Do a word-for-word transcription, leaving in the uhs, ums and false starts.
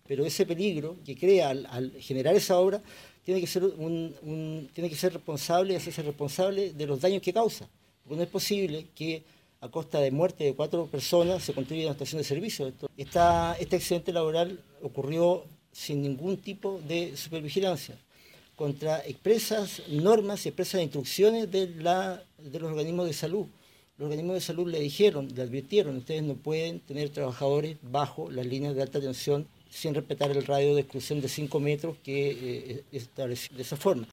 pero ese peligro que crea al, al generar esa obra tiene que ser un, un, tiene que ser responsable y hacerse responsable de los daños que causa. Porque no es posible que a costa de muerte de cuatro personas se construya una estación de servicio. Esto, esta, este accidente laboral ocurrió sin ningún tipo de supervigilancia, contra expresas normas y expresas instrucciones de, la, de los organismos de salud. Los organismos de salud le dijeron, le advirtieron, ustedes no pueden tener trabajadores bajo las líneas de alta tensión sin respetar el radio de exclusión de cinco metros que eh, estableció de esa forma.